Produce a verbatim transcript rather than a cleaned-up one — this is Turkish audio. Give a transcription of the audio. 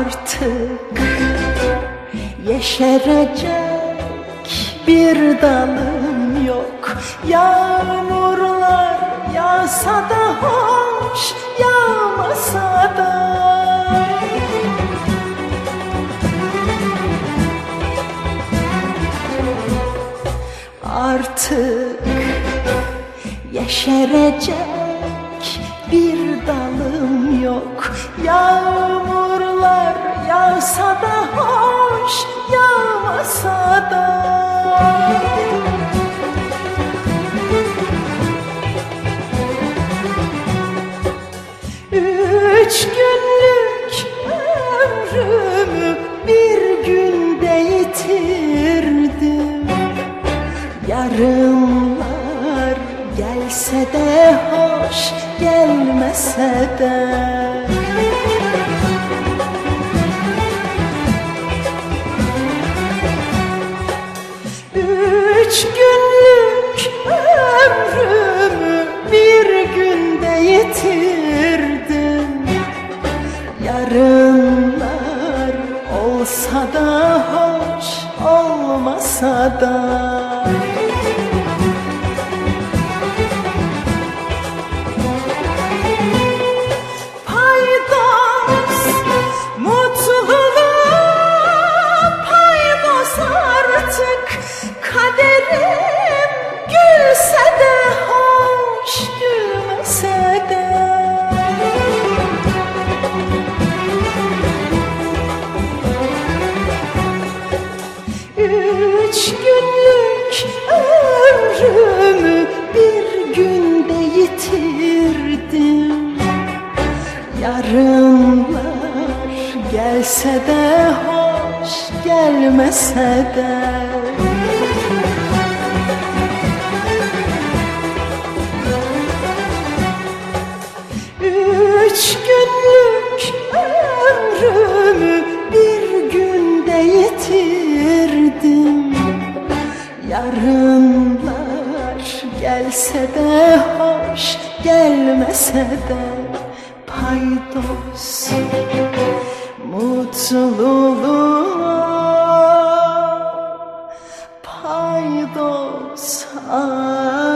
Artık yeşerecek bir dalım yok. Yağmurlar yağsa da hoş, yağmasa da. Artık yeşerecek bir dalım yok. Yağmurlar yağsa da hoş, yağmasa da. Üç günlük ömrümü bir günde yitirdim. Yarınlar gelse de hoş, gelmese de. Üç günlük ömrümü bir günde yitirdim. Yarınlar olsa da hoş, olmasa da. Paydos mutluluğa, paydos artık kaderim. Gülse de hoş, gülmese de. Üç günlük ömrümü bir günde yitirdim. Yarınlar gelse de hoş, gelmese de. Üç günlük ömrümü bir günde yitirdim. Yarınlar gelse de hoş, gelmese de. Paydos mutluluğa, paydos artık